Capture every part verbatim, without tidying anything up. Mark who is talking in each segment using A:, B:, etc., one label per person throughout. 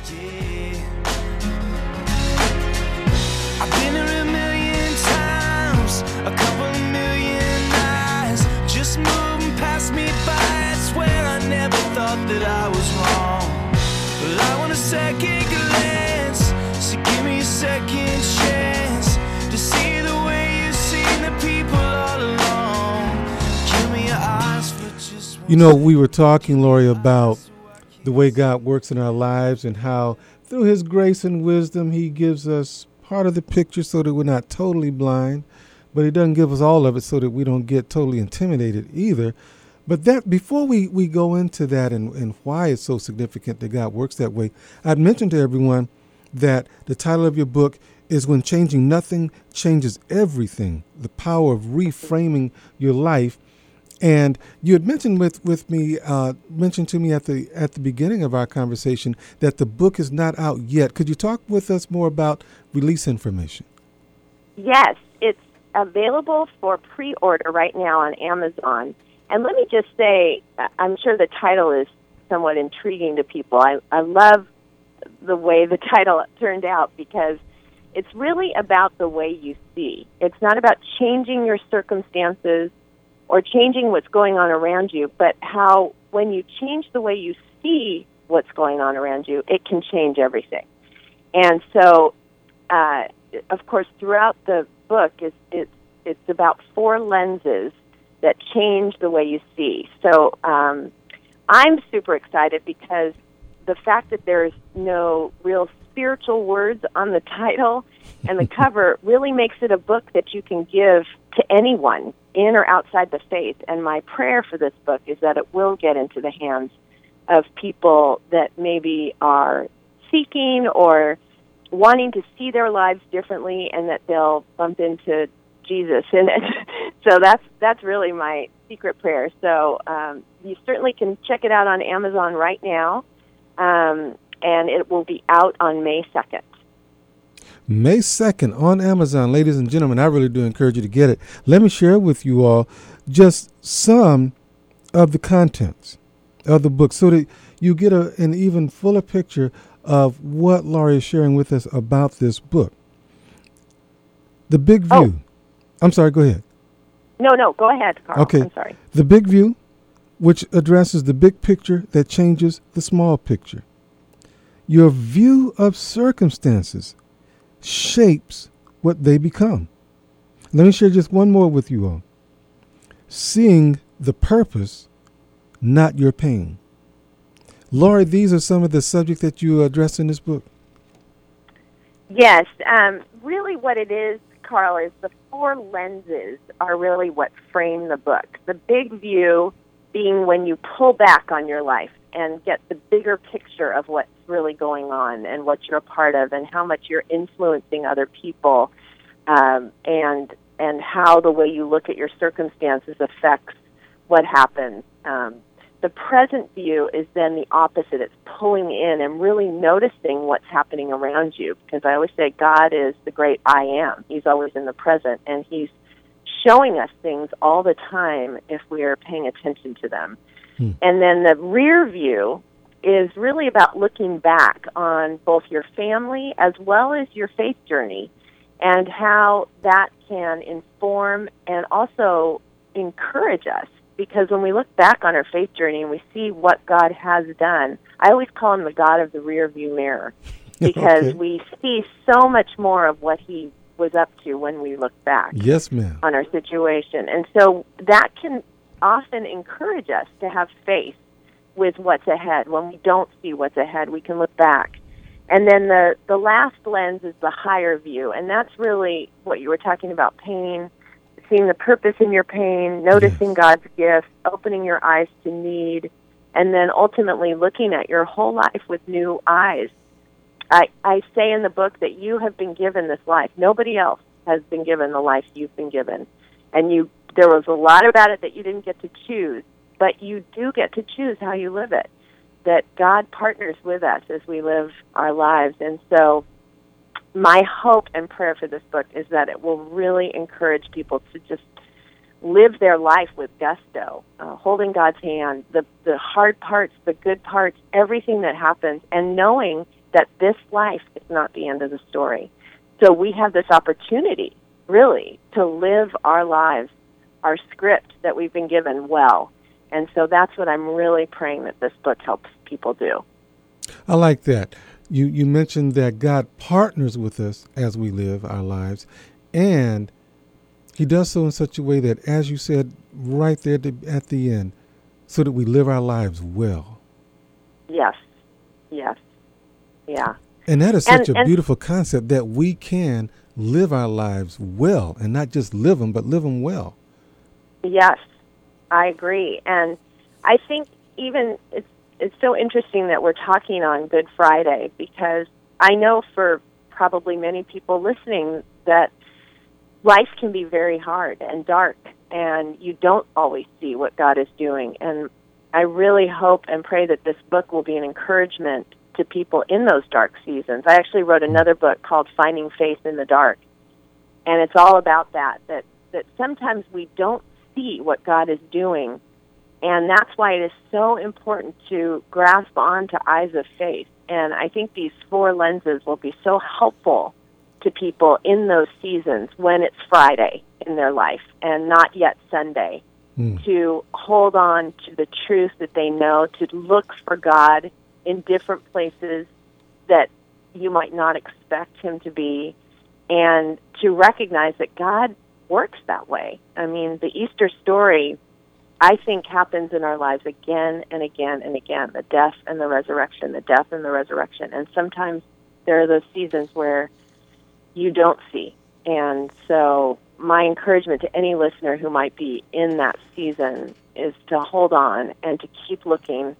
A: Yeah. I've been here a million times, a couple million eyes, just moving past me by. I swear I never thought that I was wrong. Well, I want a second glance, so give me a second chance to see the way you've seen the people all along. Give me your eyes for just one.
B: You know, we were talking, Lori, about the way God works in our lives and how through his grace and wisdom, he gives us part of the picture so that we're not totally blind, but he doesn't give us all of it so that we don't get totally intimidated either. But that before we, we go into that and, and why it's so significant that God works that way, I'd mentioned to everyone that the title of your book is When Changing Nothing Changes Everything, the power of reframing your life. And you had mentioned with, with me, uh, mentioned to me at the at the beginning of our conversation that the book is not out yet. Could you talk with us more about release information?
C: Yes, it's available for pre-order right now on Amazon. And let me just say, I'm sure the title is somewhat intriguing to people. I, I love the way the title turned out because it's really about the way you see. It's not about changing your circumstances or changing what's going on around you, but how when you change the way you see what's going on around you, it can change everything. And so, uh, of course, throughout the book, it's, it's, it's about four lenses that change the way you see. So um, I'm super excited because the fact that there's no real spiritual words on the title and the cover really makes it a book that you can give to anyone in or outside the faith. And my prayer for this book is that it will get into the hands of people that maybe are seeking or wanting to see their lives differently, and that they'll bump into Jesus in it. So that's that's really my secret prayer. So um, you certainly can check it out on Amazon right now, um, and it will be out on May second.
B: May second on Amazon. Ladies and gentlemen, I really do encourage you to get it. Let me share with you all just some of the contents of the book so that you get a, an even fuller picture of what Lori is sharing with us about this book. The Big View.
C: Oh.
B: I'm sorry, go ahead.
C: No, no, go ahead, Carl.
B: Okay.
C: I'm sorry.
B: The Big View, which addresses the big picture that changes the small picture. Your view of circumstances shapes what they become. Let me share just one more with you all. Seeing the purpose, not your pain. Lori, these are some of the subjects that you address in this book.
C: Yes. Um, really what it is, Carl, is the four lenses are really what frame the book. The big view being when you pull back on your life and get the bigger picture of what's really going on and what you're a part of and how much you're influencing other people, um, and and how the way you look at your circumstances affects what happens. Um, the present view is then the opposite. It's pulling in and really noticing what's happening around you, because I always say God is the great I am. He's always in the present, and he's showing us things all the time if we are paying attention to them. Hmm. And then the rear view is really about looking back on both your family as well as your faith journey and how that can inform and also encourage us. Because when we look back on our faith journey and we see what God has done, I always call him the God of the rear view mirror, because okay. we see so much more of what he was up to when we look back
B: yes, ma'am.
C: on our situation. And so that can often encourage us to have faith with what's ahead. When we don't see what's ahead, we can look back. And then the, the last lens is the higher view, and that's really what you were talking about, pain, seeing the purpose in your pain, noticing yes. God's gift, opening your eyes to need, and then ultimately looking at your whole life with new eyes. I, I say in the book that you have been given this life. Nobody else has been given the life you've been given. And you there was a lot about it that you didn't get to choose, but you do get to choose how you live it, that God partners with us as we live our lives. And so my hope and prayer for this book is that it will really encourage people to just live their life with gusto, uh, holding God's hand, the, the hard parts, the good parts, everything that happens, and knowing that this life is not the end of the story. So we have this opportunity, really, to live our lives, our script that we've been given well. And so that's what I'm really praying that this book helps people do.
B: I like that. You you mentioned that God partners with us as we live our lives, and he does so in such a way that, as you said right there at the end, so that we live our lives well.
C: Yes, yes, yeah.
B: And that is such
C: and,
B: a
C: and,
B: beautiful concept, that we can live our lives well, and not just live them, but live them well.
C: Yes, I agree. And I think even it's it's so interesting that we're talking on Good Friday, because I know for probably many people listening that life can be very hard and dark, and you don't always see what God is doing. And I really hope and pray that this book will be an encouragement to people in those dark seasons. I actually wrote another book called Finding Faith in the Dark, and it's all about that, that, that sometimes we don't see what God is doing. And that's why it is so important to grasp onto eyes of faith. And I think these four lenses will be so helpful to people in those seasons when it's Friday in their life and not yet Sunday, mm. to hold on to the truth that they know, to look for God in different places that you might not expect him to be, and to recognize that God works that way. I mean, the Easter story, I think, happens in our lives again and again and again, the death and the resurrection, the death and the resurrection. And sometimes there are those seasons where you don't see. And so my encouragement to any listener who might be in that season is to hold on and to keep looking.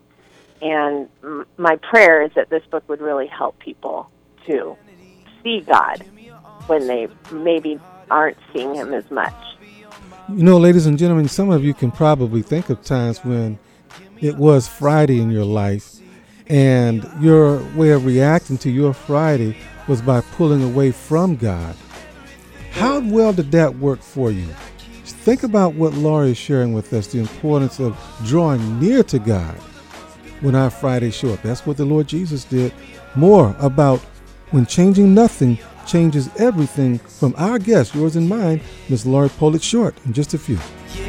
C: And m- my prayer is that this book would really help people to see God when they maybe aren't seeing him as much.
B: You know, ladies and gentlemen, some of you can probably think of times when it was Friday in your life, and your way of reacting to your Friday was by pulling away from God. How well did that work for you? Think about what Laurie is sharing with us, the importance of drawing near to God when our Fridays show up. That's what the Lord Jesus did. More about when changing nothing changes everything, from our guest, yours and mine, Miss Laurie Polit Short, in just a few.
A: Yeah.